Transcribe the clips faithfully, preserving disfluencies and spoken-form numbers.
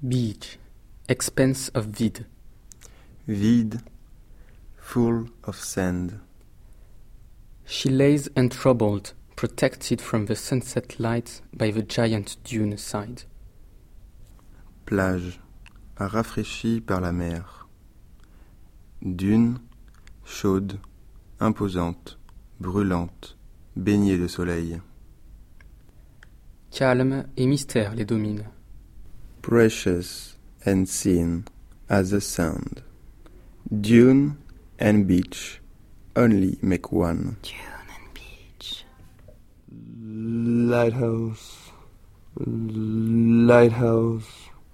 Beach, expanse of vide. Vide, full of sand. She lays untroubled, protected from the sunset light by the giant dune side. Plage, rafraîchie par la mer. Dune, chaude, imposante, brûlante, baignée de soleil. Calme et mystère les dominent. Precious and seen as the sand. Dune and beach only make one. Dune and beach. Lighthouse, lighthouse,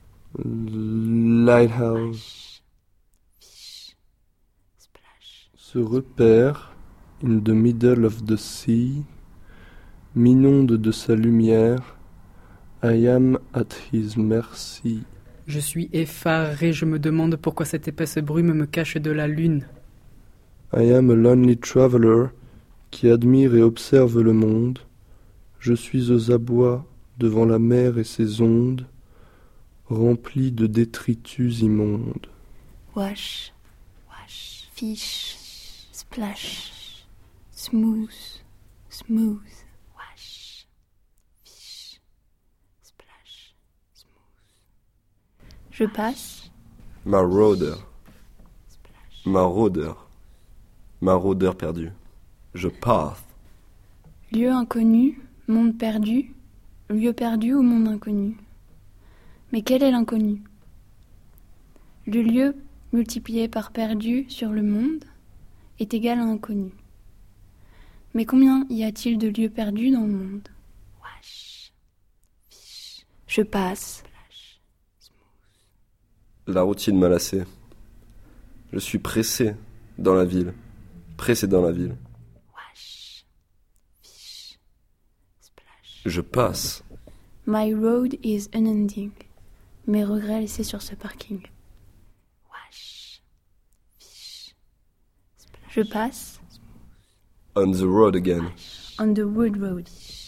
lighthouse. Fish. Splash. Ce repère, in the middle of the sea, m'inonde de sa lumière. I am at his mercy. Je suis effaré, je me demande pourquoi cette épaisse brume me cache de la lune. I am a lonely traveler qui admire et observe le monde. Je suis aux abois devant la mer et ses ondes, remplies de détritus immondes. Wash. Wash. Fish. Splash. Smooth. Smooth. Wash. Fish. Splash. Smooth. Je passe. Marauder. Maraudeur. Maraudeur perdu. Je passe. Lieu inconnu, monde perdu, lieu perdu ou monde inconnu. Mais quel est l'inconnu? Le lieu multiplié par perdu sur le monde est égal à inconnu. Mais combien y a-t-il de lieux perdus dans le monde? Wash. Fish. Je passe. La routine m'a lassé. Je suis pressé dans la ville. Pressé dans la ville. Wash. Fish. Splash. Je passe. My road is unending. Mes regrets laissés sur ce parking. Wash. Fish. Splash. Je passe. On the road again. On the wood road.